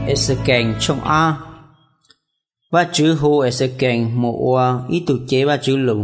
Ezekiel trong A và chữ hồ Ezekiel một ít tu chế và chữ lù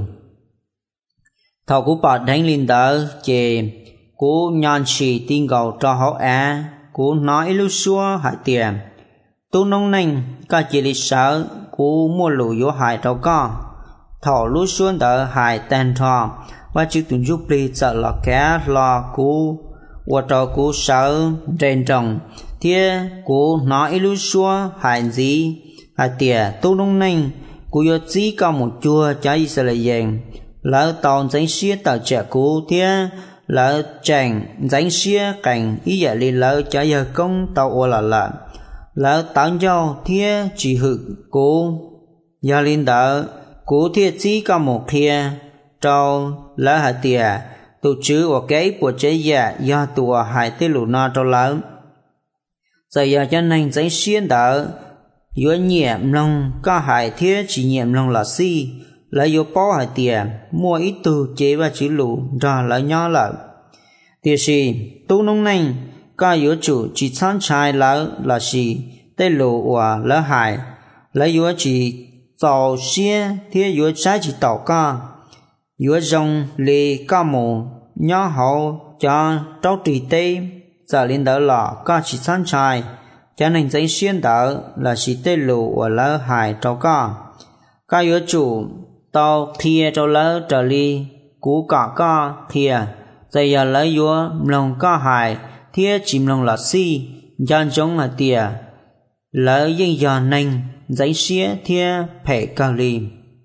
thầu của bà đánh linh đỡ chế của nhân sĩ tin cầu cho họ của nói lưu xua hại tiền tu nông nành các chỉ lịch sử của mua lù yếu hại trâu co thầu lưu xuân đỡ hại tên thọ và chữ tuần giúp đi sợ là kẻ lo của trò của sở trên trồng thiên của nói lưu xua hại gì hại tiền tu nông nành của yếu chỉ có một chua cho Israel lỡ tàu danh xía tàu trẻ của thiên lỡ chàng danh xía cảnh ý dạ li lỡ cho giờ công tàu ô là lỡ tạo nhau thiên chỉ hự của gia linh đỡ của thiên chỉ có một thiên trâu lỡ hại tiền tu chữ của cái của chế dạ do tùa hại tê lũ na trâu lỡ giờ giờ cho nên danh xía đỡ yếu nhiệm lòng có hại thiên chỉ nhiệm lòng là si lấy yếu bao hại tiền mua ít từ chế và chữ lũ ra lấy nhỏ lợ thì gì tu nông nành có yếu chủ chỉ sáng trai lỡ là gì tê lũ và lỡ hại lấy yếu chỉ tàu xe thì yếu trái chỉ tàu ca yếu rong lì ca mù nhỏ hậu cho trâu trì tê giờ lên đỡ lọ có chỉ sáng trai cho nên giấy xuyên đỡ là chỉ tê lũ và lỡ hại trâu ca yếu chủ tàu thia trâu lỡ trở ly cú cả ca thia giờ giờ lấy yếu lòng ca hại thia chìm lòng là si gian giống là tìa lỡ dân giờ nành giấy xía thia phải ca ly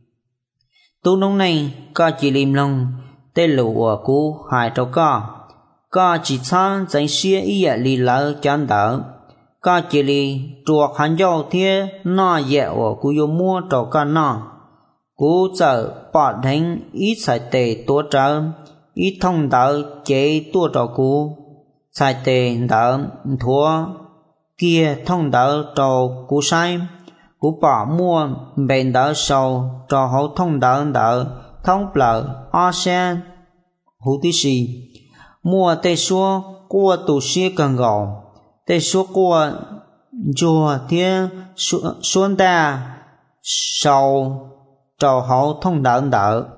tu nông này ca chỉ lim lòng tê lũ ở cú hại trâu ca chỉ sáng giấy xía ý ạ ly lỡ chán đỡ ca chỉ ly chuộc hắn dâu thia nó dẹ ở cú yếu mua trâu ca nó cú giờ bỏ đánh ít xài tề tua trở ít thông đỡ chế tua trò cú xài tề đỡ thua kia thông đỡ trò cú sai cú bỏ mua bền đỡ sầu trò hậu thông đỡ thông lợ o xe hữu tí xì mua tê xua cua tù xia cần gầu tê xua cua chùa thiên xuân ta sầu trò hậu thông đỡ